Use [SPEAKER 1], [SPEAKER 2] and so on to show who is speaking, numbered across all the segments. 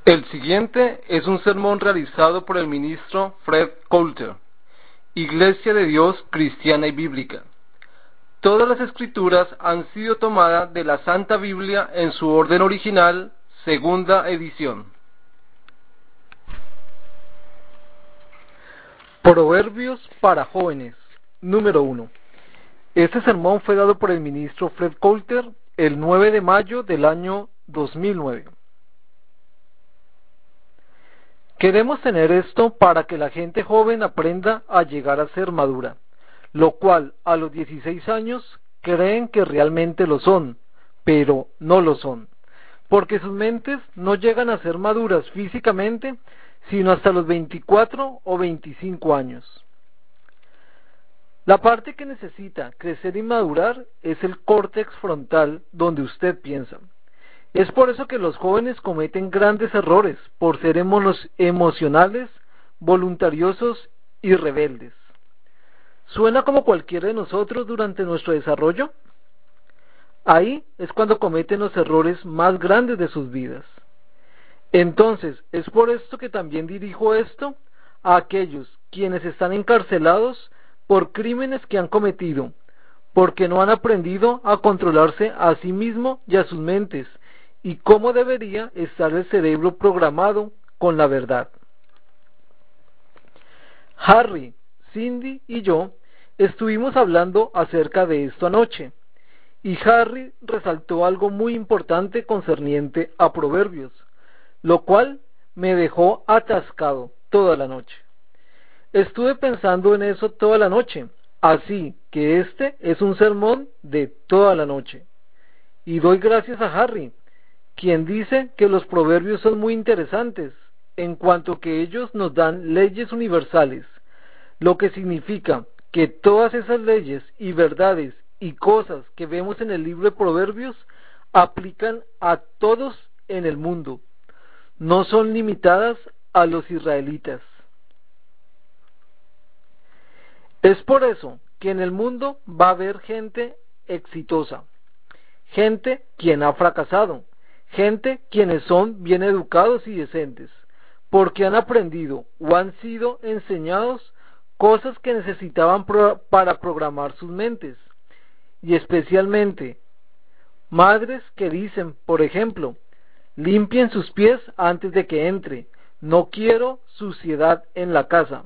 [SPEAKER 1] El siguiente es un sermón realizado por el ministro Fred Coulter, Iglesia de Dios Cristiana y Bíblica. Todas las escrituras han sido tomadas de la Santa Biblia en su orden original, segunda edición.
[SPEAKER 2] Proverbios para jóvenes, número 1. Este sermón fue dado por el ministro Fred Coulter el 9 de mayo del año 2009. Queremos tener esto para que la gente joven aprenda a llegar a ser madura, lo cual a los 16 años creen que realmente lo son, pero no lo son, porque sus mentes no llegan a ser maduras físicamente sino hasta los 24 o 25 años. La parte que necesita crecer y madurar es el córtex frontal donde usted piensa. Es por eso que los jóvenes cometen grandes errores, por ser emocionales, voluntariosos y rebeldes. ¿Suena como cualquiera de nosotros durante nuestro desarrollo? Ahí es cuando cometen los errores más grandes de sus vidas. Entonces, es por esto que también dirijo esto a aquellos quienes están encarcelados por crímenes que han cometido, porque no han aprendido a controlarse a sí mismo y a sus mentes, y cómo debería estar el cerebro programado con la verdad. Harry, Cindy y yo estuvimos hablando acerca de esto anoche, y Harry resaltó algo muy importante concerniente a Proverbios, lo cual me dejó atascado toda la noche. Estuve pensando en eso toda la noche, así que este es un sermón de toda la noche. Y doy gracias a Harry, quien dice que los proverbios son muy interesantes, en cuanto que ellos nos dan leyes universales, lo que significa que todas esas leyes y verdades y cosas que vemos en el libro de Proverbios aplican a todos en el mundo. No son limitadas a los israelitas. Es por eso que en el mundo va a haber gente exitosa, gente quien ha fracasado, gente quienes son bien educados y decentes, porque han aprendido o han sido enseñados cosas que necesitaban para programar sus mentes, y especialmente madres que dicen, por ejemplo, limpien sus pies antes de que entre, no quiero suciedad en la casa.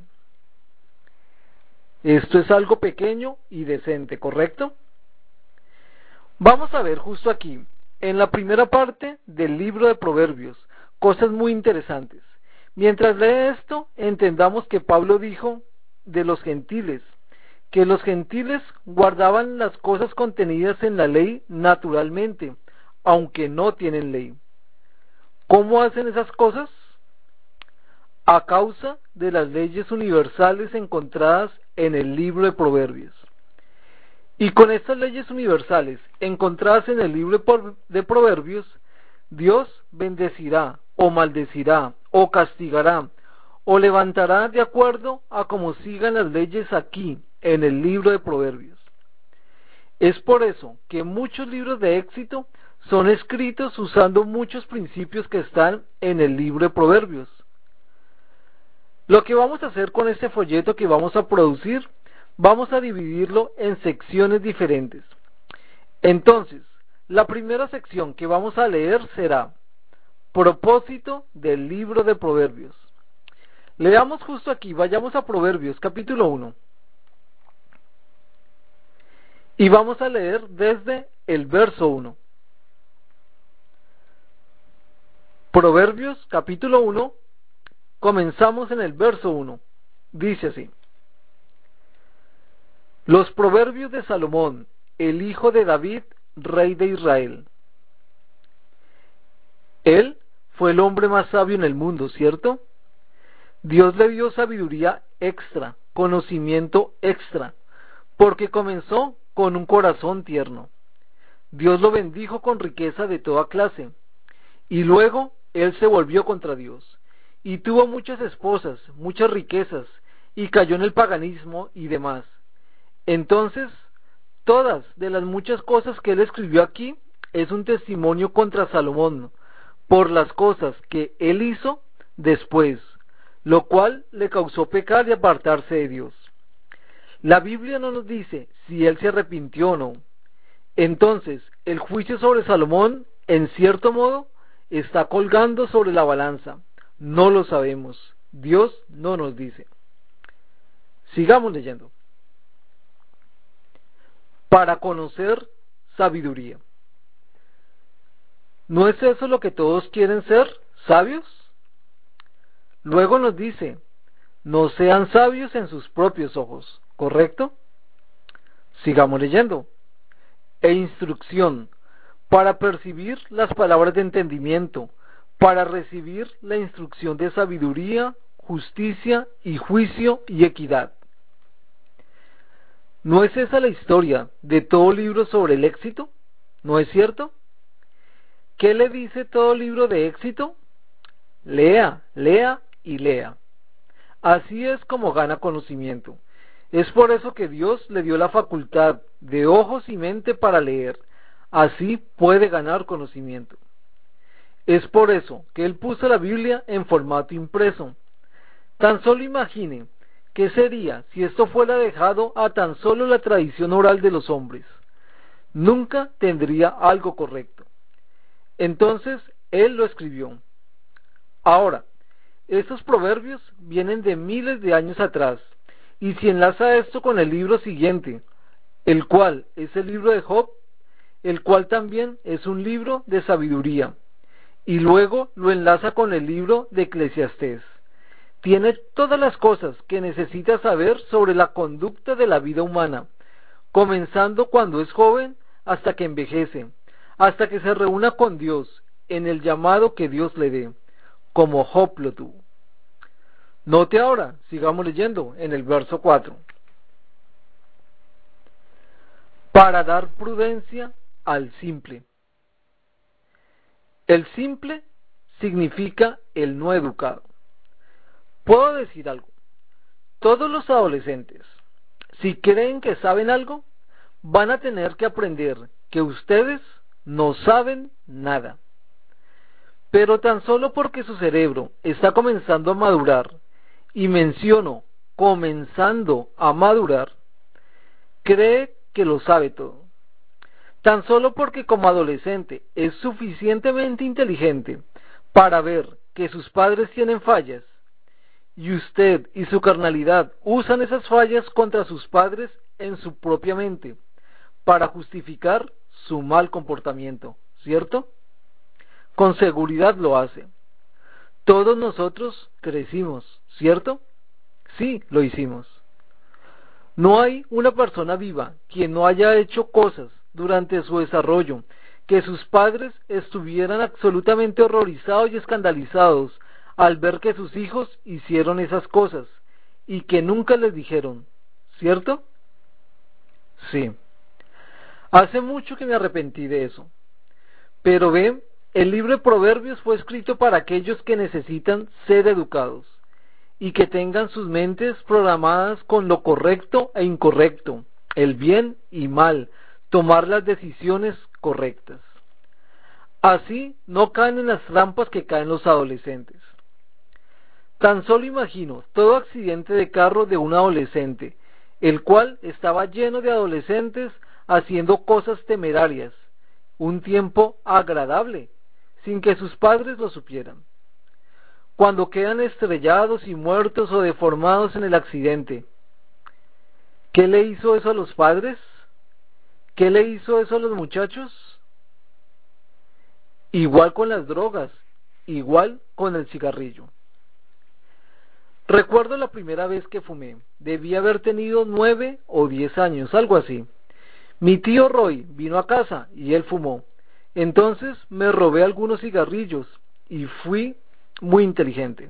[SPEAKER 2] Esto es algo pequeño y decente, ¿correcto? Vamos a ver justo aquí, en la primera parte del libro de Proverbios, cosas muy interesantes. Mientras lee esto, entendamos que Pablo dijo de los gentiles, que los gentiles guardaban las cosas contenidas en la ley naturalmente, aunque no tienen ley. ¿Cómo hacen esas cosas? A causa de las leyes universales encontradas en el libro de Proverbios. Y con estas leyes universales encontradas en el libro de Proverbios, Dios bendecirá o maldecirá o castigará o levantará de acuerdo a cómo sigan las leyes aquí en el libro de Proverbios. Es por eso que muchos libros de éxito son escritos usando muchos principios que están en el libro de Proverbios. Lo que vamos a hacer con este folleto que vamos a producir, vamos a dividirlo en secciones diferentes. Entonces, la primera sección que vamos a leer será propósito del libro de Proverbios. Leamos justo aquí, vayamos a Proverbios capítulo 1. Y vamos a leer desde el verso 1. Proverbios capítulo 1, comenzamos en el verso 1. Dice así: Los proverbios de Salomón, el hijo de David, rey de Israel. Él fue el hombre más sabio en el mundo, ¿cierto? Dios le dio sabiduría extra, conocimiento extra, porque comenzó con un corazón tierno. Dios lo bendijo con riqueza de toda clase, y luego él se volvió contra Dios, y tuvo muchas esposas, muchas riquezas, y cayó en el paganismo y demás. Entonces, todas de las muchas cosas que él escribió aquí es un testimonio contra Salomón, por las cosas que él hizo después, lo cual le causó pecar y apartarse de Dios. La Biblia no nos dice si él se arrepintió o no. Entonces, el juicio sobre Salomón, en cierto modo, está colgando sobre la balanza. No lo sabemos. Dios no nos dice. Sigamos leyendo. Para conocer sabiduría. ¿No es eso lo que todos quieren ser? ¿Sabios? Luego nos dice, no sean sabios en sus propios ojos. ¿Correcto? Sigamos leyendo. E instrucción, para percibir las palabras de entendimiento, para recibir la instrucción de sabiduría, justicia y juicio y equidad. ¿No es esa la historia de todo libro sobre el éxito? ¿No es cierto? ¿Qué le dice todo libro de éxito? Lea, lea y lea. Así es como gana conocimiento. Es por eso que Dios le dio la facultad de ojos y mente para leer. Así puede ganar conocimiento. Es por eso que Él puso la Biblia en formato impreso. Tan solo imagine qué sería si esto fuera dejado a tan solo la tradición oral de los hombres. Nunca tendría algo correcto. Entonces Él lo escribió. Ahora, estos proverbios vienen de miles de años atrás. Y si enlaza esto con el libro siguiente, el cual es el libro de Job, el cual también es un libro de sabiduría, y luego lo enlaza con el libro de Eclesiastés, tiene todas las cosas que necesita saber sobre la conducta de la vida humana, comenzando cuando es joven hasta que envejece, hasta que se reúna con Dios en el llamado que Dios le dé, como Job lo tuvo. Note ahora, sigamos leyendo en el verso 4. Para dar prudencia al simple. El simple significa el no educado. Puedo decir algo. Todos los adolescentes, si creen que saben algo, van a tener que aprender que ustedes no saben nada. Pero tan solo porque su cerebro está comenzando a madurar, y menciono comenzando a madurar, cree que lo sabe todo. Tan solo porque como adolescente es suficientemente inteligente para ver que sus padres tienen fallas, y usted y su carnalidad usan esas fallas contra sus padres en su propia mente para justificar su mal comportamiento, ¿cierto? Con seguridad lo hace. Todos nosotros crecimos, ¿cierto? Sí, lo hicimos. No hay una persona viva quien no haya hecho cosas durante su desarrollo que sus padres estuvieran absolutamente horrorizados y escandalizados al ver que sus hijos hicieron esas cosas y que nunca les dijeron, ¿cierto? Sí. Hace mucho que me arrepentí de eso. Pero ve, el libro de Proverbios fue escrito para aquellos que necesitan ser educados y que tengan sus mentes programadas con lo correcto e incorrecto, el bien y mal, tomar las decisiones correctas. Así no caen en las trampas que caen los adolescentes. Tan solo imagino todo accidente de carro de un adolescente, el cual estaba lleno de adolescentes haciendo cosas temerarias, un tiempo agradable, sin que sus padres lo supieran. Cuando quedan estrellados y muertos o deformados en el accidente, ¿qué le hizo eso a los padres? ¿Qué le hizo eso a los muchachos? Igual con las drogas, igual con el cigarrillo. Recuerdo la primera vez que fumé, debí haber tenido 9 o 10 años, algo así. Mi tío Roy vino a casa y él fumó. Entonces me robé algunos cigarrillos y fui muy inteligente.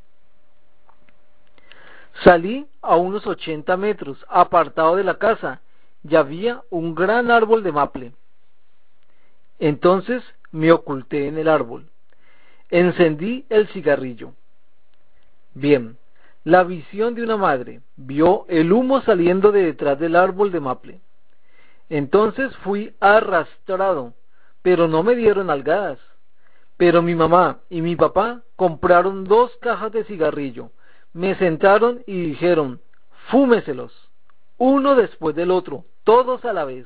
[SPEAKER 2] Salí a unos 80 metros, apartado de la casa, y había un gran árbol de maple. Entonces me oculté en el árbol. Encendí el cigarrillo. Bien, la visión de una madre vio el humo saliendo de detrás del árbol de maple. Entonces fui arrastrado, pero no me dieron nalgadas. Pero mi mamá y mi papá compraron 2 cajas de cigarrillo, me sentaron y dijeron, fúmeselos, uno después del otro, todos a la vez.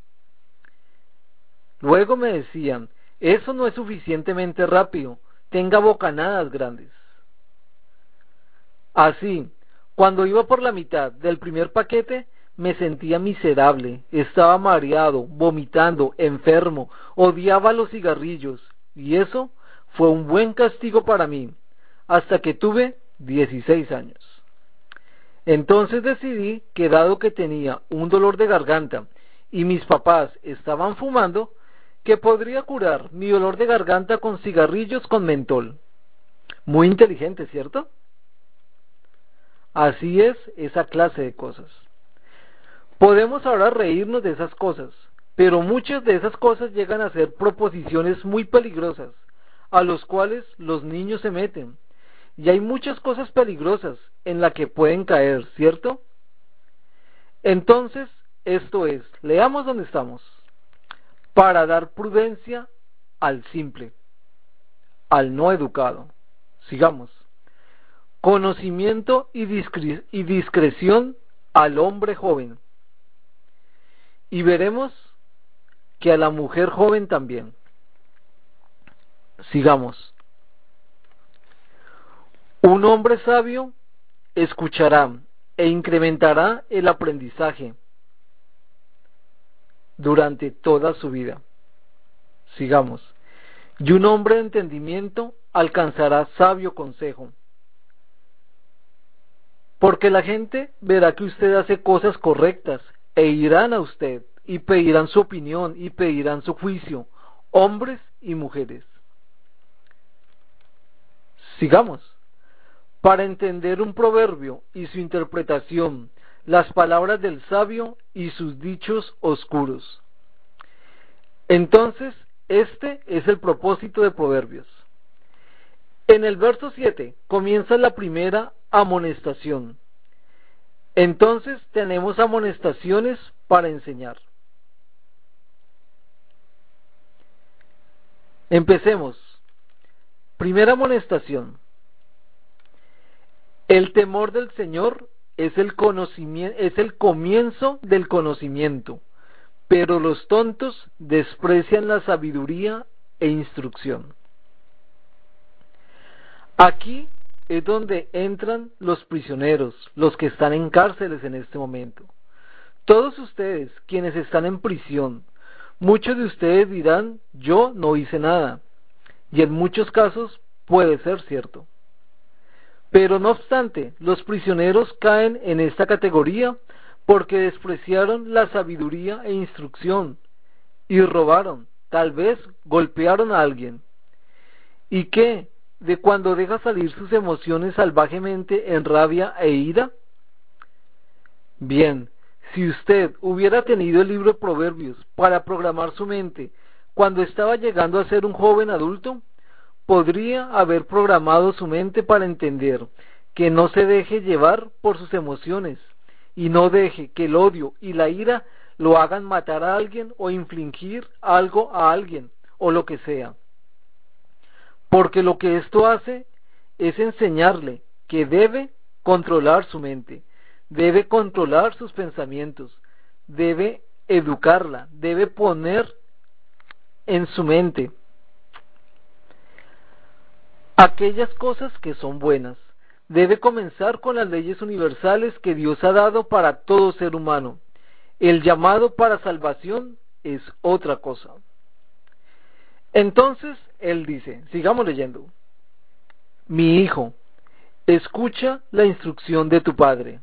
[SPEAKER 2] Luego me decían, eso no es suficientemente rápido, tenga bocanadas grandes. Así, cuando iba por la mitad del primer paquete, me sentía miserable, estaba mareado, vomitando, enfermo, odiaba los cigarrillos, y eso fue un buen castigo para mí, hasta que tuve 16 años. Entonces decidí que dado que tenía un dolor de garganta y mis papás estaban fumando, que podría curar mi dolor de garganta con cigarrillos con mentol. Muy inteligente, ¿cierto? Así es esa clase de cosas. Podemos ahora reírnos de esas cosas, pero muchas de esas cosas llegan a ser proposiciones muy peligrosas, a los cuales los niños se meten. Y hay muchas cosas peligrosas en las que pueden caer, ¿cierto? Entonces, esto es, leamos donde estamos, para dar prudencia al simple, al no educado. Sigamos. Conocimiento y discreción al hombre joven. Y veremos que a la mujer joven también. Sigamos. Un hombre sabio escuchará e incrementará el aprendizaje durante toda su vida. Sigamos. Y un hombre de entendimiento alcanzará sabio consejo. Porque la gente verá que usted hace cosas correctas e irán a usted y pedirán su opinión y pedirán su juicio, hombres y mujeres. Sigamos. Para entender un proverbio y su interpretación, las palabras del sabio y sus dichos oscuros. Entonces, este es el propósito de Proverbios. En el verso 7 comienza la primera amonestación. Entonces tenemos amonestaciones para enseñar. Empecemos. Primera amonestación. El temor del Señor es el comienzo del conocimiento, pero los tontos desprecian la sabiduría e instrucción. Aquí es donde entran los prisioneros, los que están en cárceles en este momento. Todos ustedes, quienes están en prisión, muchos de ustedes dirán, yo no hice nada, y en muchos casos puede ser cierto. Pero no obstante, los prisioneros caen en esta categoría porque despreciaron la sabiduría e instrucción, y robaron, tal vez golpearon a alguien. ¿Y qué? ¿De cuando deja salir sus emociones salvajemente en rabia e ira? Bien, si usted hubiera tenido el libro de Proverbios para programar su mente cuando estaba llegando a ser un joven adulto, podría haber programado su mente para entender que no se deje llevar por sus emociones y no deje que el odio y la ira lo hagan matar a alguien o infligir algo a alguien o lo que sea. Porque lo que esto hace es enseñarle que debe controlar su mente, debe controlar sus pensamientos, debe educarla, debe poner en su mente aquellas cosas que son buenas. Debe comenzar con las leyes universales que Dios ha dado para todo ser humano. El llamado para salvación es otra cosa. Entonces, él dice, sigamos leyendo. Mi hijo, escucha la instrucción de tu padre.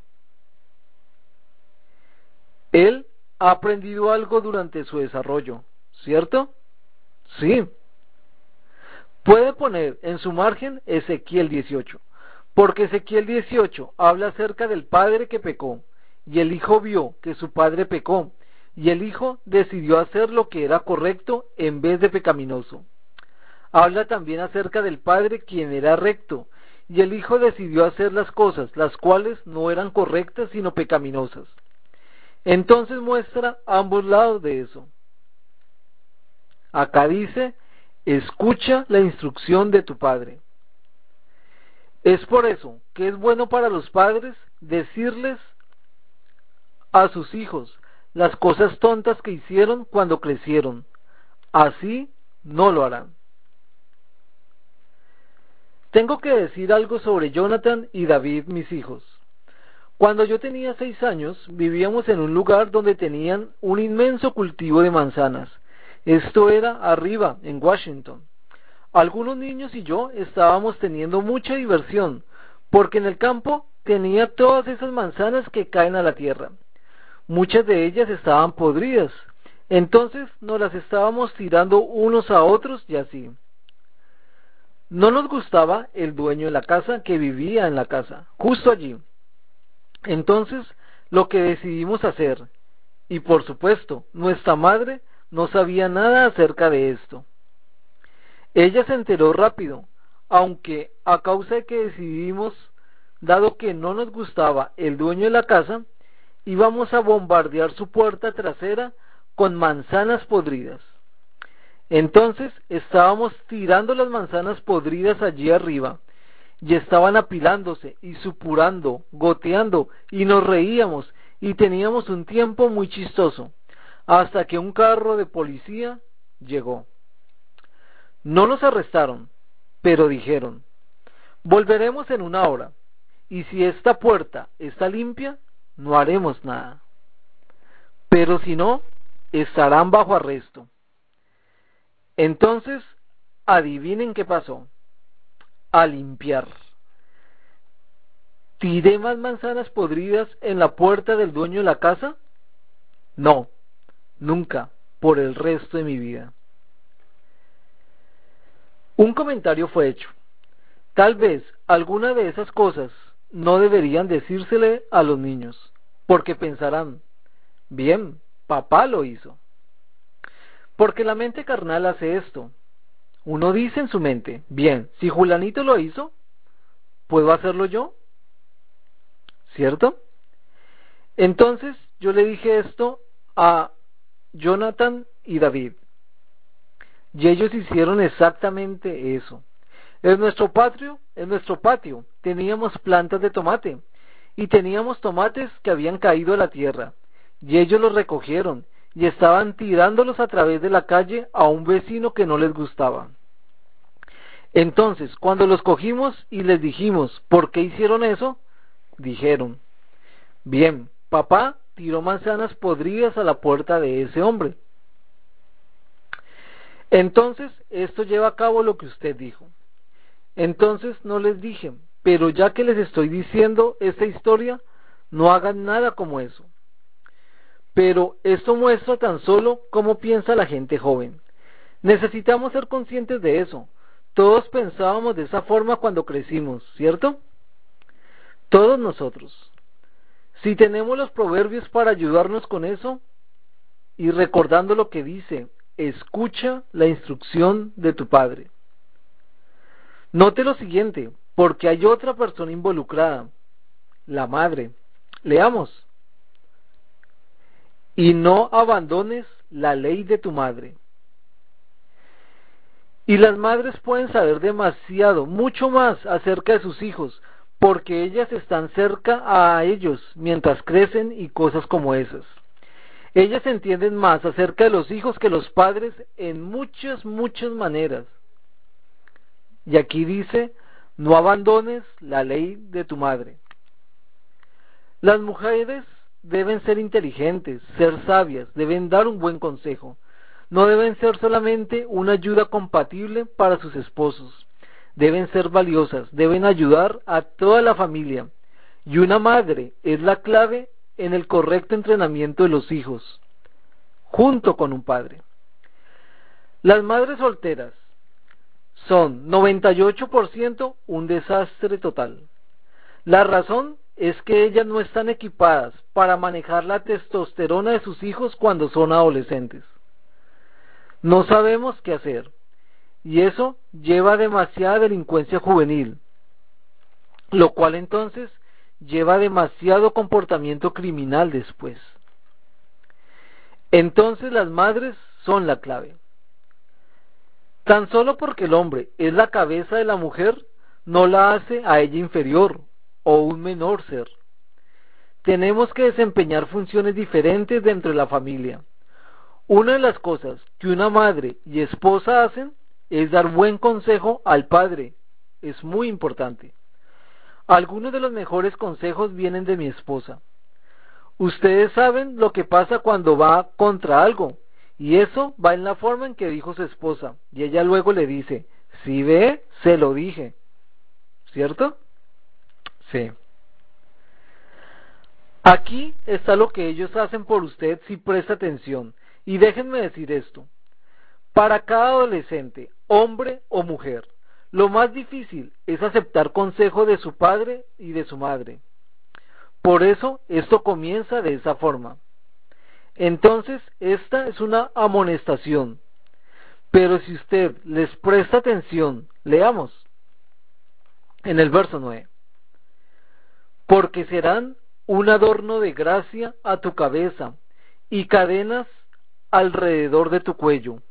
[SPEAKER 2] Él ha aprendido algo durante su desarrollo, ¿cierto? Sí. Puede poner en su margen Ezequiel 18, porque Ezequiel 18 habla acerca del padre que pecó, y el hijo vio que su padre pecó, y el hijo decidió hacer lo que era correcto en vez de pecaminoso. Habla también acerca del padre quien era recto, y el hijo decidió hacer las cosas, las cuales no eran correctas sino pecaminosas. Entonces muestra ambos lados de eso. Acá dice, Escucha la instrucción de tu padre. Es por eso que es bueno para los padres decirles a sus hijos las cosas tontas que hicieron cuando crecieron. Así no lo harán. Tengo que decir algo sobre Jonathan y David, mis hijos. Cuando yo tenía 6 años, vivíamos en un lugar donde tenían un inmenso cultivo de manzanas. Esto era arriba, en Washington. Algunos niños y yo estábamos teniendo mucha diversión, porque en el campo tenía todas esas manzanas que caen a la tierra. Muchas de ellas estaban podridas, entonces nos las estábamos tirando unos a otros y así. No nos gustaba el dueño de la casa que vivía en la casa, justo allí. Entonces, lo que decidimos hacer, y por supuesto, nuestra madre no sabía nada acerca de esto. Ella se enteró rápido, aunque a causa de que decidimos, dado que no nos gustaba el dueño de la casa, íbamos a bombardear su puerta trasera con manzanas podridas. Entonces estábamos tirando las manzanas podridas allí arriba, y estaban apilándose y supurando, goteando, y nos reíamos, y teníamos un tiempo muy chistoso, hasta que un carro de policía llegó. No nos arrestaron, pero dijeron, volveremos en 1 hora, y si esta puerta está limpia, no haremos nada. Pero si no, estarán bajo arresto. Entonces, adivinen qué pasó. A limpiar. ¿Tiré más manzanas podridas en la puerta del dueño de la casa? No, nunca, por el resto de mi vida. Un comentario fue hecho. Tal vez alguna de esas cosas no deberían decírsele a los niños, porque pensarán, bien, papá lo hizo. Porque la mente carnal hace esto. Uno dice en su mente, bien, si Julanito lo hizo, ¿puedo hacerlo yo? ¿Cierto? Entonces yo le dije esto a Jonathan y David, y ellos hicieron exactamente eso. En nuestro patio teníamos plantas de tomate, y teníamos tomates que habían caído a la tierra, y ellos los recogieron, y estaban tirándolos a través de la calle a un vecino que no les gustaba. Entonces, cuando los cogimos y les dijimos, ¿por qué hicieron eso? Dijeron, bien, papá tiró manzanas podridas a la puerta de ese hombre. Entonces, esto lleva a cabo lo que usted dijo. Entonces no les dije, pero ya que les estoy diciendo esta historia, no hagan nada como eso. Pero esto muestra tan solo cómo piensa la gente joven. Necesitamos ser conscientes de eso. Todos pensábamos de esa forma cuando crecimos, ¿cierto? Todos nosotros. Si tenemos los proverbios para ayudarnos con eso, y recordando lo que dice, escucha la instrucción de tu padre. Note lo siguiente, porque hay otra persona involucrada, la madre. Leamos. Y no abandones la ley de tu madre. Y las madres pueden saber demasiado, mucho más acerca de sus hijos, porque ellas están cerca a ellos mientras crecen y cosas como esas. Ellas entienden más acerca de los hijos que los padres en muchas maneras. Y aquí dice, no abandones la ley de tu madre. Las mujeres deben ser inteligentes, ser sabias, deben dar un buen consejo. No deben ser solamente una ayuda compatible para sus esposos. Deben ser valiosas, deben ayudar a toda la familia. Y una madre es la clave en el correcto entrenamiento de los hijos, junto con un padre. Las madres solteras son 98% un desastre total. La razón es que ellas no están equipadas para manejar la testosterona de sus hijos cuando son adolescentes. No sabemos qué hacer, y eso lleva a demasiada delincuencia juvenil, lo cual entonces lleva a demasiado comportamiento criminal después. Entonces las madres son la clave. Tan solo porque el hombre es la cabeza de la mujer, no la hace a ella inferior o un menor ser. Tenemos que desempeñar funciones diferentes dentro de la familia. Una de las cosas que una madre y esposa hacen es dar buen consejo al padre. Es muy importante. Algunos de los mejores consejos vienen de mi esposa. Ustedes saben lo que pasa cuando va contra algo, y eso va en la forma en que dijo su esposa, y ella luego le dice, si ve, se lo dije. ¿Cierto? Sí. Aquí está lo que ellos hacen por usted si presta atención. Y déjenme decir esto. Para cada adolescente, hombre o mujer, lo más difícil es aceptar consejo de su padre y de su madre. Por eso, esto comienza de esa forma. Entonces, esta es una amonestación. Pero si usted les presta atención, leamos en el verso 9. Porque serán un adorno de gracia a tu cabeza y cadenas alrededor de tu cuello.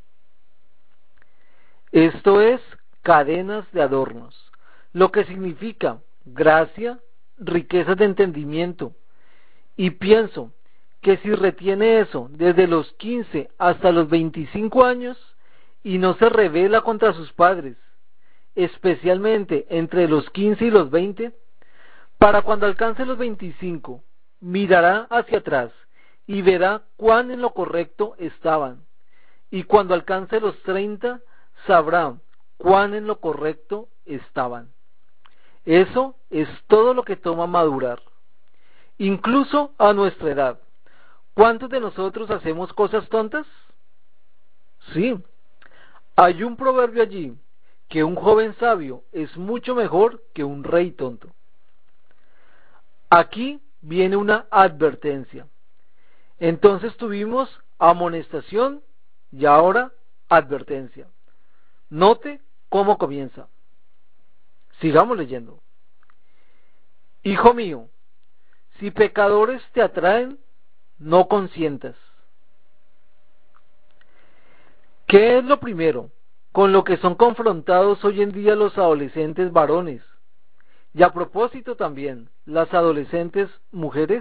[SPEAKER 2] Esto es cadenas de adornos, lo que significa gracia, riquezas de entendimiento. Y pienso que si retiene eso desde los 15 hasta los 25 años y no se rebela contra sus padres, especialmente entre los 15 y los 20, para cuando alcance los 25, mirará hacia atrás y verá cuán en lo correcto estaban. Y cuando alcance los 30, sabrá cuán en lo correcto estaban. Eso es todo lo que toma madurar. Incluso a nuestra edad. ¿Cuántos de nosotros hacemos cosas tontas? Sí. Hay un proverbio allí, que un joven sabio es mucho mejor que un rey tonto. Aquí viene una advertencia. Entonces tuvimos amonestación y ahora advertencia. Note cómo comienza. Sigamos leyendo. Hijo mío, si pecadores te atraen, no consientas. ¿Qué es lo primero con lo que son confrontados hoy en día los adolescentes varones? Y a propósito también, las adolescentes mujeres.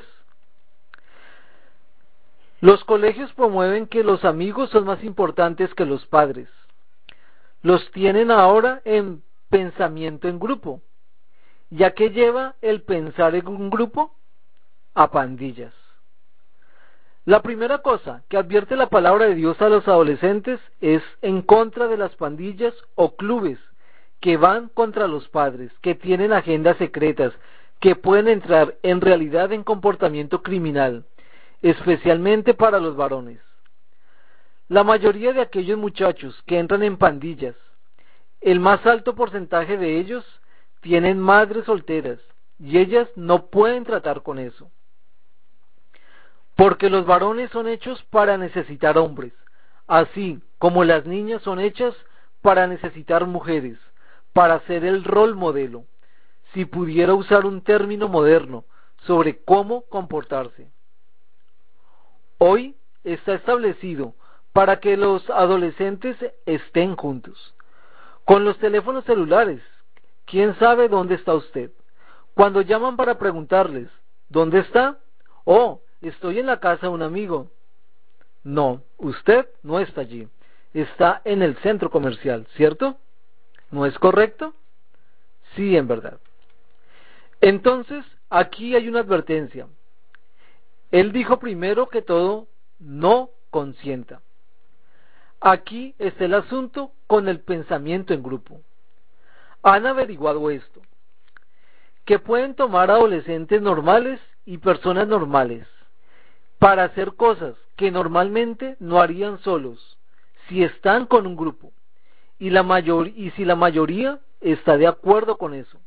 [SPEAKER 2] Los colegios promueven que los amigos son más importantes que los padres. Los tienen ahora en pensamiento en grupo. ¿Ya que lleva el pensar en un grupo? A pandillas. La primera cosa que advierte la palabra de Dios a los adolescentes es en contra de las pandillas o clubes que van contra los padres, que tienen agendas secretas, que pueden entrar en realidad en comportamiento criminal, especialmente para los varones. La mayoría de aquellos muchachos que entran en pandillas, el más alto porcentaje de ellos tienen madres solteras y ellas no pueden tratar con eso. Porque los varones son hechos para necesitar hombres, así como las niñas son hechas para necesitar mujeres, para ser el rol modelo, si pudiera usar un término moderno sobre cómo comportarse. Hoy está establecido para que los adolescentes estén juntos. Con los teléfonos celulares, ¿quién sabe dónde está usted? Cuando llaman para preguntarles, ¿dónde está? Oh, estoy en la casa de un amigo. No, usted no está allí. Está en el centro comercial, ¿cierto? ¿No es correcto? Sí, en verdad. Entonces, aquí hay una advertencia. Él dijo primero que todo, no consienta. Aquí está el asunto con el pensamiento en grupo. Han averiguado esto, que pueden tomar adolescentes normales y personas normales para hacer cosas que normalmente no harían solos, si están con un grupo, y si la mayoría está de acuerdo con eso.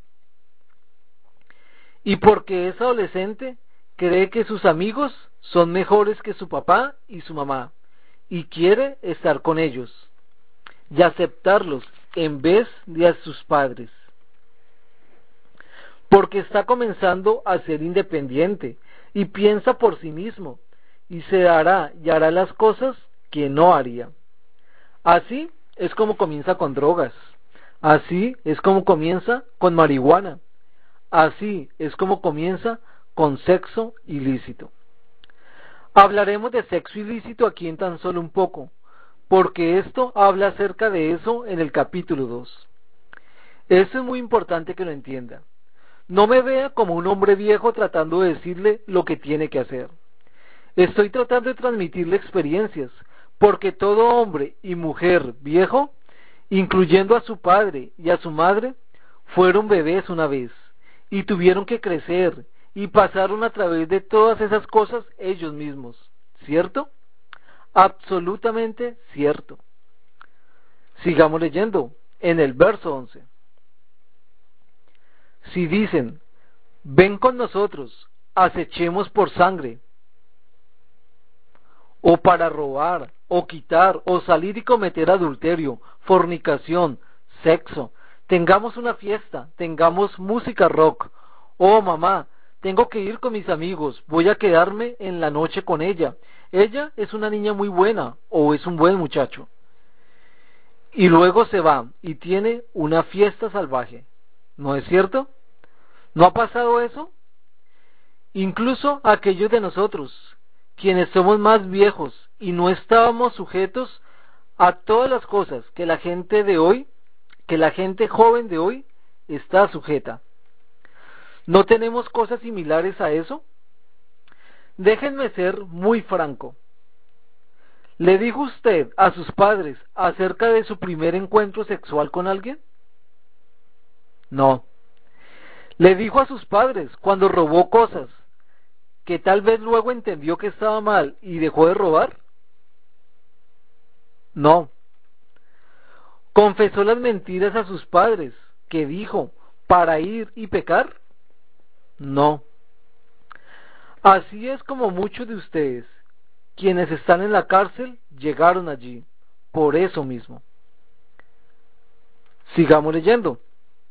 [SPEAKER 2] Y porque es adolescente, cree que sus amigos son mejores que su papá y su mamá, y quiere estar con ellos, y aceptarlos en vez de a sus padres. Porque está comenzando a ser independiente, y piensa por sí mismo, y se hará y hará las cosas que no haría. Así es como comienza con drogas. Así es como comienza con marihuana. Así es como comienza con sexo ilícito. Hablaremos de sexo ilícito aquí en tan solo un poco, porque esto habla acerca de eso en el capítulo 2. Eso es muy importante que lo entienda. No me vea como un hombre viejo tratando de decirle lo que tiene que hacer. Estoy tratando de transmitirle experiencias, porque todo hombre y mujer viejo, incluyendo a su padre y a su madre, fueron bebés una vez, y tuvieron que crecer, y pasaron a través de todas esas cosas ellos mismos. ¿Cierto? Absolutamente cierto. Sigamos leyendo en el verso 11. Si dicen, ven con nosotros, acechemos por sangre, o para robar, o quitar, o salir y cometer adulterio, fornicación, sexo, tengamos una fiesta, tengamos música rock, oh mamá, tengo que ir con mis amigos, voy a quedarme en la noche con ella, ella es una niña muy buena, o es un buen muchacho. Y luego se va y tiene una fiesta salvaje. ¿No es cierto? ¿No ha pasado eso? Incluso aquellos de nosotros, quienes somos más viejos y no estábamos sujetos a todas las cosas que la gente de hoy, que la gente joven de hoy está sujeta. ¿No tenemos cosas similares a eso? Déjenme ser muy franco. ¿Le dijo usted a sus padres acerca de su primer encuentro sexual con alguien? No. ¿Le dijo a sus padres cuando robó cosas que tal vez luego entendió que estaba mal y dejó de robar? No. ¿Confesó las mentiras a sus padres que dijo para ir y pecar? No. Así es como muchos de ustedes, quienes están en la cárcel, llegaron allí, por eso mismo. Sigamos leyendo.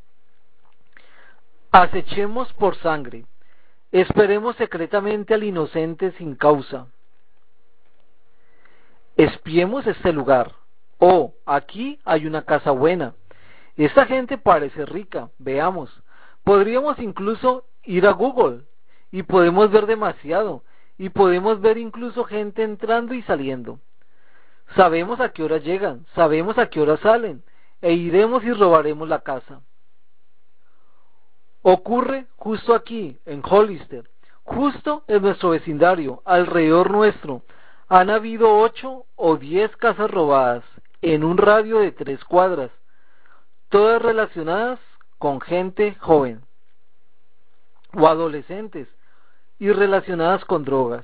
[SPEAKER 2] Acechemos por sangre, esperemos secretamente al inocente sin causa. Espiemos este lugar. Oh, aquí hay una casa buena. Esta gente parece rica, veamos. Podríamos incluso ir a Google y podemos ver demasiado y podemos ver incluso gente entrando y saliendo. Sabemos a qué hora llegan, sabemos a qué hora salen e iremos y robaremos la casa. Ocurre justo aquí, en Hollister, justo en nuestro vecindario, alrededor nuestro. Han habido 8 o 10 casas robadas en un radio de 3 cuadras, todas relacionadas con gente joven o adolescentes y relacionadas con drogas.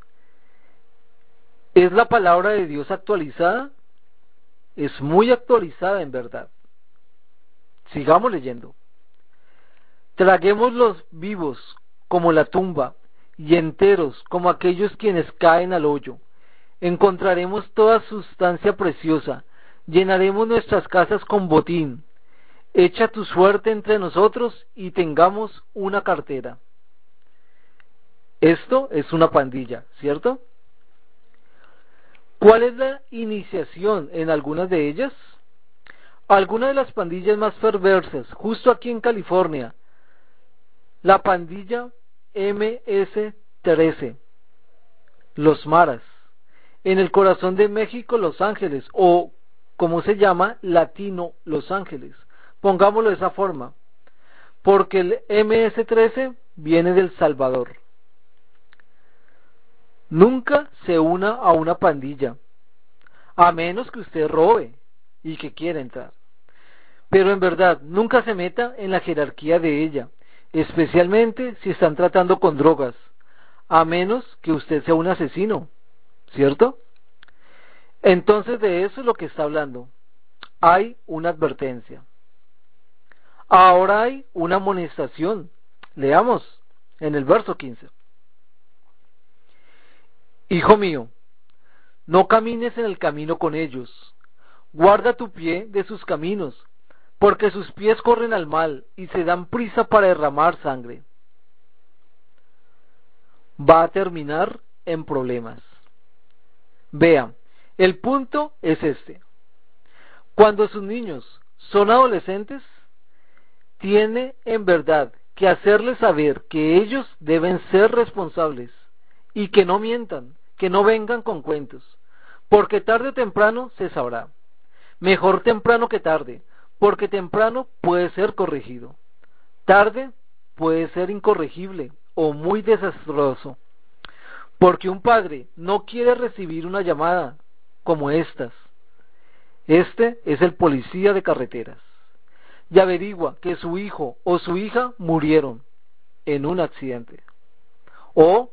[SPEAKER 2] ¿Es la palabra de Dios actualizada? Es muy actualizada en verdad. Sigamos leyendo. Traguémoslos vivos como la tumba y enteros como aquellos quienes caen al hoyo. Encontraremos toda sustancia preciosa, llenaremos nuestras casas con botín. Echa tu suerte entre nosotros y tengamos una cartera. Esto es una pandilla, ¿cierto? ¿Cuál es la iniciación en algunas de ellas? Algunas de las pandillas más perversas, justo aquí en California, la pandilla MS-13, los Maras, en el corazón de México, Los Ángeles, o como se llama, Latino Los Ángeles, pongámoslo de esa forma, porque el MS-13 viene del Salvador. Nunca se una a una pandilla, a menos que usted robe y que quiera entrar. Pero en verdad, nunca se meta en la jerarquía de ella, especialmente si están tratando con drogas, a menos que usted sea un asesino, ¿cierto? Entonces de eso es lo que está hablando. Hay una advertencia. Ahora hay una amonestación. Leamos en el verso 15. Hijo mío, no camines en el camino con ellos. Guarda tu pie de sus caminos, porque sus pies corren al mal y se dan prisa para derramar sangre. Va a terminar en problemas. Vea, el punto es este. Cuando sus niños son adolescentes, tiene en verdad que hacerles saber que ellos deben ser responsables y que no mientan, que no vengan con cuentos, porque tarde o temprano se sabrá. Mejor temprano que tarde, porque temprano puede ser corregido. Tarde puede ser incorregible o muy desastroso, porque un padre no quiere recibir una llamada como estas. Este es el policía de carreteras y averigua que su hijo o su hija murieron en un accidente. O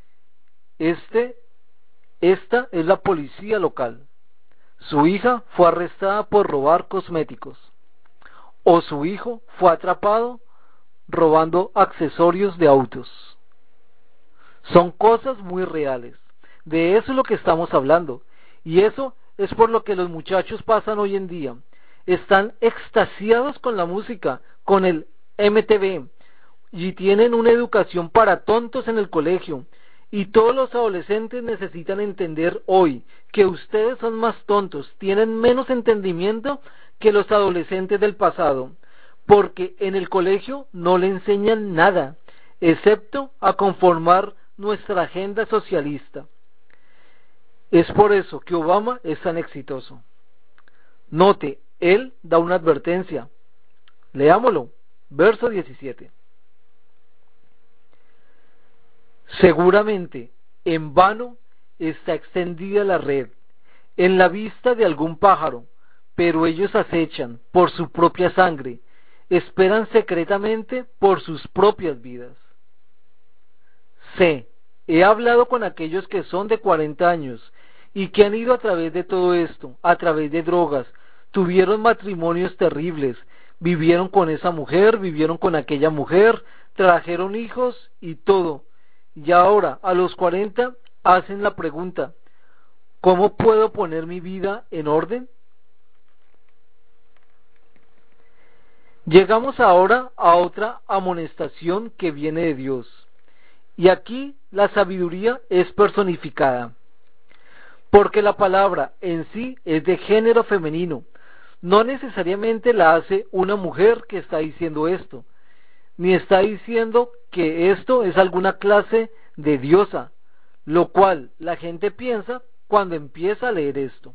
[SPEAKER 2] esta es la policía local. Su hija fue arrestada por robar cosméticos. O su hijo fue atrapado robando accesorios de autos. Son cosas muy reales. De eso es lo que estamos hablando. Y eso es por lo que los muchachos pasan hoy en día. Están extasiados con la música, con el MTV, y tienen una educación para tontos en el colegio. Y todos los adolescentes necesitan entender hoy que ustedes son más tontos, tienen menos entendimiento que los adolescentes del pasado, porque en el colegio no le enseñan nada, excepto a conformar nuestra agenda socialista. Es por eso que Obama es tan exitoso. Note, él da una advertencia. Leámoslo, verso 17. Seguramente, en vano está extendida la red, en la vista de algún pájaro, pero ellos acechan por su propia sangre, esperan secretamente por sus propias vidas. C. He hablado con aquellos que son de 40 años y que han ido a través de todo esto, a través de drogas, tuvieron matrimonios terribles, vivieron con esa mujer, vivieron con aquella mujer, trajeron hijos y todo. Y ahora, a los 40, hacen la pregunta, ¿cómo puedo poner mi vida en orden? Llegamos ahora a otra amonestación que viene de Dios. Y aquí la sabiduría es personificada, porque la palabra en sí es de género femenino. No necesariamente la hace una mujer que está diciendo esto, ni está diciendo que esto es alguna clase de diosa, lo cual la gente piensa cuando empieza a leer esto.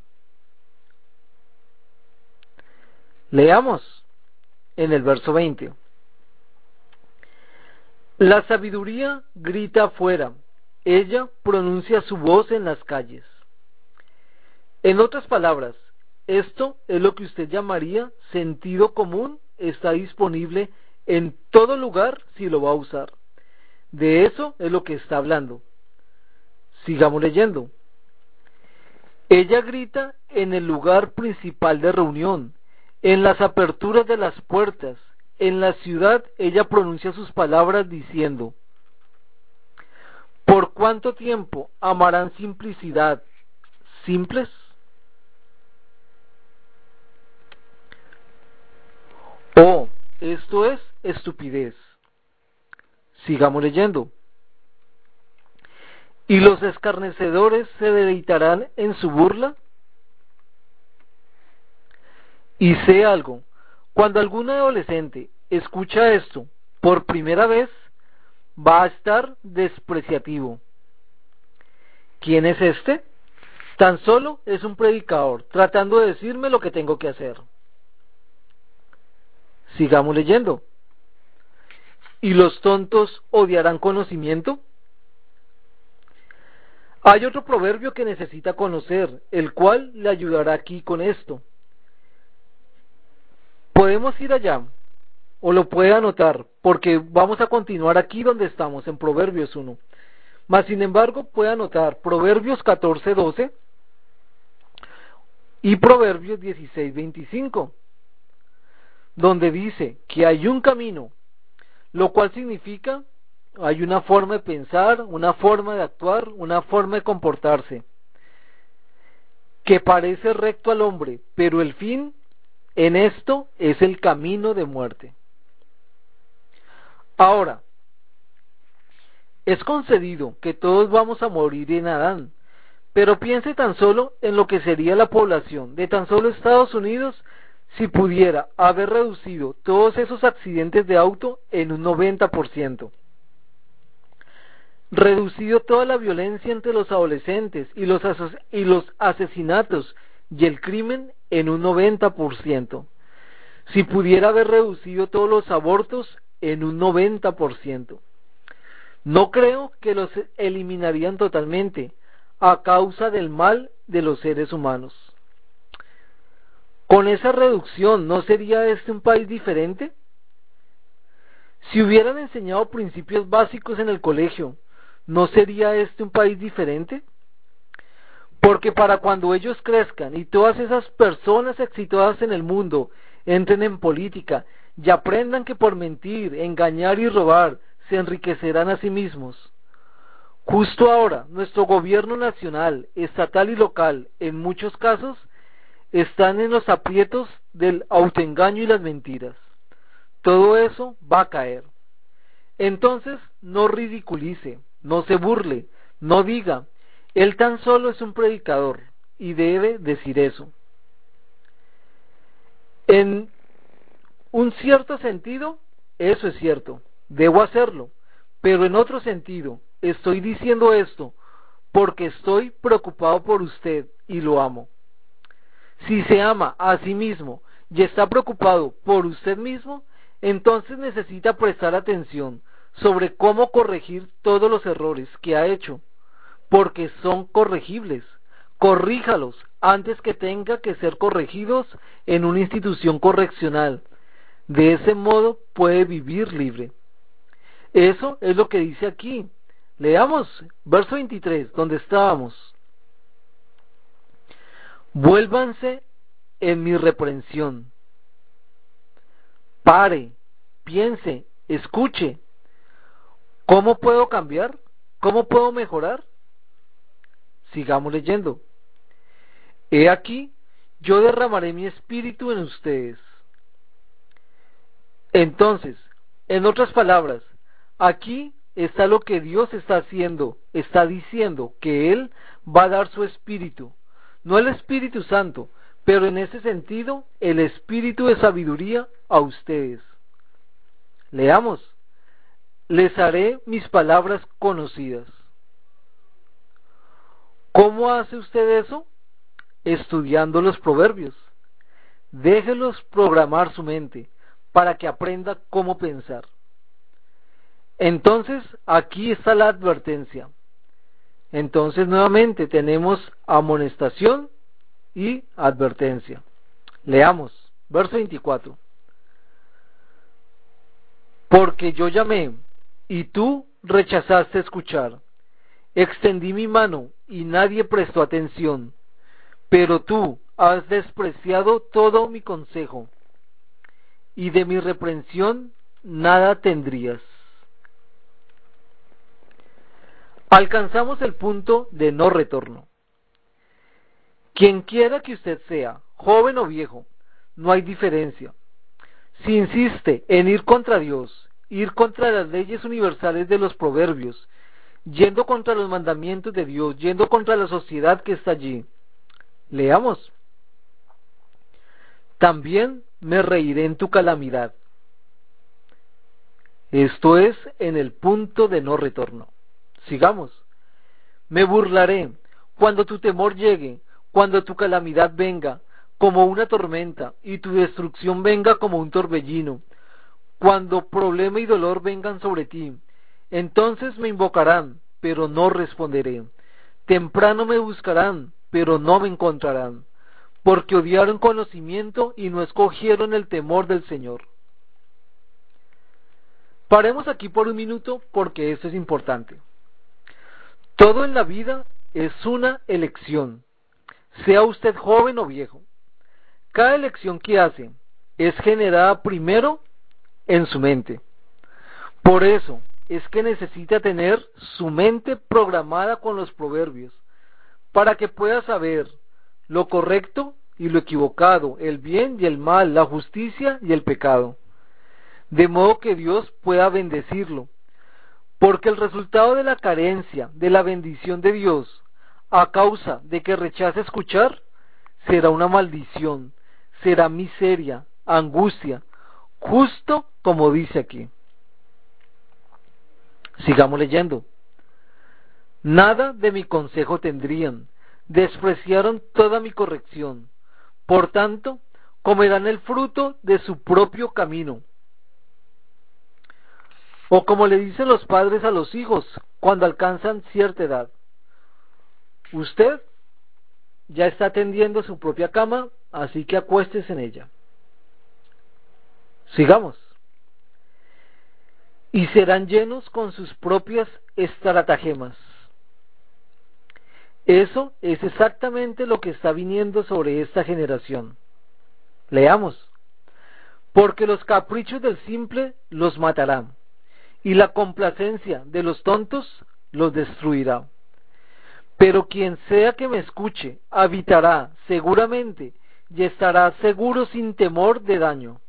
[SPEAKER 2] Leamos en el verso 20. La sabiduría grita afuera, ella pronuncia su voz en las calles. En otras palabras, esto es lo que usted llamaría sentido común, está disponible en todo lugar si lo va a usar. De eso es lo que está hablando. Sigamos leyendo. Ella grita en el lugar principal de reunión, en las aperturas de las puertas, en la ciudad ella pronuncia sus palabras diciendo, ¿por cuánto tiempo amarán simplicidad? ¿Simples? Oh, esto es estupidez. Sigamos leyendo. ¿Y los escarnecedores se deleitarán en su burla? Y sé algo, cuando algún adolescente escucha esto por primera vez, va a estar despreciativo. ¿Quién es este? Tan solo es un predicador tratando de decirme lo que tengo que hacer. Sigamos leyendo. ¿Y los tontos odiarán conocimiento? Hay otro proverbio que necesita conocer, el cual le ayudará aquí con esto. Podemos ir allá, o lo puede anotar, porque vamos a continuar aquí donde estamos, en Proverbios 1. Mas, sin embargo, puede anotar Proverbios 14:12 y Proverbios 16:25, donde dice que hay un camino, lo cual significa hay una forma de pensar, una forma de actuar, una forma de comportarse, que parece recto al hombre, pero el fin en esto es el camino de muerte. Ahora, es concedido que todos vamos a morir en Adán, Pero piense tan solo en lo que sería la población de tan solo Estados Unidos si pudiera haber reducido todos esos accidentes de auto en un 90%, reducido toda la violencia entre los adolescentes y los asesinatos y el crimen en un 90%, si pudiera haber reducido todos los abortos en un 90%. No creo que los eliminarían totalmente a causa del mal de los seres humanos. Con esa reducción, ¿no sería este un país diferente? Si hubieran enseñado principios básicos en el colegio, ¿no sería este un país diferente? Porque para cuando ellos crezcan y todas esas personas exitosas en el mundo entren en política y aprendan que por mentir, engañar y robar se enriquecerán a sí mismos. Justo ahora, nuestro gobierno nacional, estatal y local, en muchos casos, están en los aprietos del autoengaño y las mentiras. Todo eso va a caer. Entonces, no ridiculice, no se burle, no diga, él tan solo es un predicador, y debe decir eso. En un cierto sentido, eso es cierto, debo hacerlo, pero en otro sentido, estoy diciendo esto porque estoy preocupado por usted y lo amo. Si se ama a sí mismo y está preocupado por usted mismo, entonces necesita prestar atención sobre cómo corregir todos los errores que ha hecho, porque son corregibles. Corríjalos antes que tenga que ser corregidos en una institución correccional. De ese modo puede vivir libre. Eso es lo que dice aquí. Leamos verso 23, donde estábamos. Vuélvanse en mi reprensión. Pare, piense, escuche. ¿Cómo puedo cambiar? ¿Cómo puedo mejorar? Sigamos leyendo. He aquí, yo derramaré mi espíritu en ustedes. Entonces, en otras palabras, aquí está lo que Dios está haciendo, está diciendo que Él va a dar su espíritu, no el Espíritu Santo, pero en ese sentido, el espíritu de sabiduría a ustedes. Leamos, les haré mis palabras conocidas. ¿Cómo hace usted eso? Estudiando los proverbios. Déjelos programar su mente para que aprenda cómo pensar. Entonces, aquí está la advertencia. Entonces, nuevamente tenemos amonestación y advertencia. Leamos, verso 24. Porque yo llamé, y tú rechazaste escuchar. Extendí mi mano, y nadie prestó atención. Pero tú has despreciado todo mi consejo, y de mi reprensión nada tendrías. Alcanzamos el punto de no retorno. Quien quiera que usted sea, joven o viejo, no hay diferencia. Si insiste en ir contra Dios, ir contra las leyes universales de los proverbios, yendo contra los mandamientos de Dios, yendo contra la sociedad que está allí, leamos. También me reiré en tu calamidad. Esto es en el punto de no retorno. Sigamos. Me burlaré cuando tu temor llegue, cuando tu calamidad venga como una tormenta y tu destrucción venga como un torbellino, cuando problema y dolor vengan sobre ti. Entonces me invocarán, pero no responderé. Temprano me buscarán, pero no me encontrarán, porque odiaron conocimiento y no escogieron el temor del Señor. Paremos aquí por un minuto porque esto es importante. Todo en la vida es una elección, sea usted joven o viejo. Cada elección que hace es generada primero en su mente. Por eso es que necesita tener su mente programada con los proverbios, para que pueda saber lo correcto y lo equivocado, el bien y el mal, la justicia y el pecado, de modo que Dios pueda bendecirlo. Porque el resultado de la carencia de la bendición de Dios a causa de que rechaza escuchar, será una maldición, será miseria, angustia, justo como dice aquí. Sigamos leyendo. Nada de mi consejo tendrían, despreciaron toda mi corrección. Por tanto, comerán el fruto de su propio camino. O como le dicen los padres a los hijos cuando alcanzan cierta edad. Usted ya está tendiendo su propia cama, así que acuéstese en ella. Sigamos. Y serán llenos con sus propias estratagemas. Eso es exactamente lo que está viniendo sobre esta generación. Leamos. Porque los caprichos del simple los matarán, y la complacencia de los tontos los destruirá. Pero quien sea que me escuche, habitará seguramente y estará seguro sin temor de daño.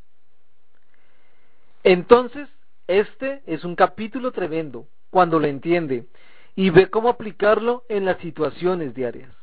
[SPEAKER 2] Entonces, este es un capítulo tremendo, cuando lo entiende, y ve cómo aplicarlo en las situaciones diarias.